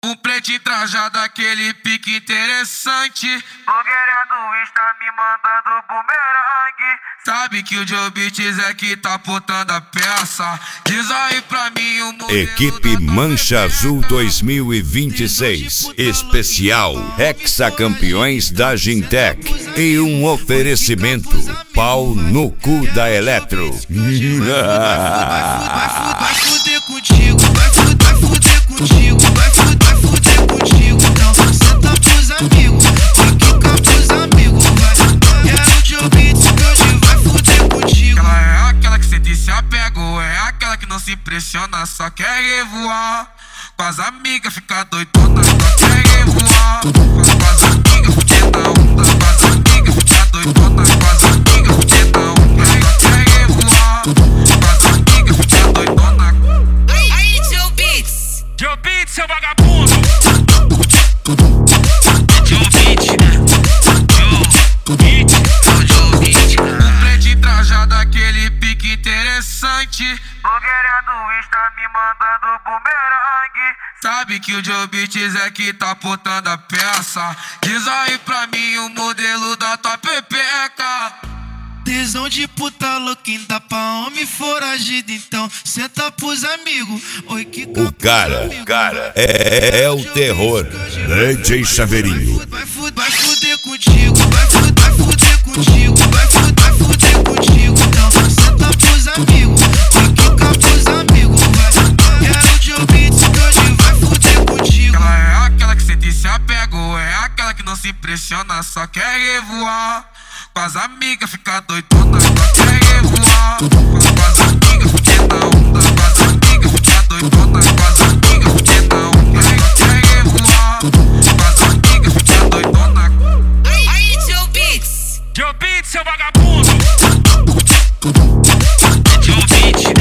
Um pretinho trajado, aquele pique interessante. Blogueira do Insta me mandando bumerangue. Sabe que o Joe Beats é que tá botando a peça. Diz aí pra mim o modelo. Equipe Mancha Azul 2026 Especial Hexacampeões da Gintec. E um oferecimento pau no cu da Eletro. Vai fuder contigo, vai fuder contigo, vai fuder contigo. Então senta pros amigos, vai quicar pros amigos, vai. Quero o Joe Beats que hoje vai fuder contigo. Ela é aquela que sente e se apegou, é aquela que não se impressiona, só quer revoar. Com as amigas fica doidona, só quer revoar. Com as amigas fuder na onda, com as amigas fica doidona, com as amigas fuder na onda, só quer revoar. Com as amigas fica doidona. Aí, Joe Beats. Joe Beats, seu vagabundo. Joe Beats, né? Joe Beats, é o Joe Beats, Um pretinho trajado, aquele pique interessante. Blogueira do Insta me mandando bumerangue. Sabe que o Joe Beats é que tá botando a peça. Diz aí pra mim o modelo da tua pepeca. Tesão de puta louca, ainda pra homem foragido. Então senta pros amigos. Oi, que O cara é o terror. DJ Chaveirinho. Vai fuder contigo, vai fuder contigo, vai fuder contigo. Então senta pros amigos, oi, quica pros amigos, vai. Quero o Joe Beats que hoje vai fuder contigo. Ela é aquela que sente e se apegou, é aquela que não se impressiona, só quer revoar. Com as amigas fica doidona, só quer revoar. Com as amigas fuder na onda, com as amigas fica doidona, com as amigas fuder na onda, só quer revoar. Com as amigas fica doidona. Aí, Joe Beats. Joe Beats, seu vagabundo. Joe Beats,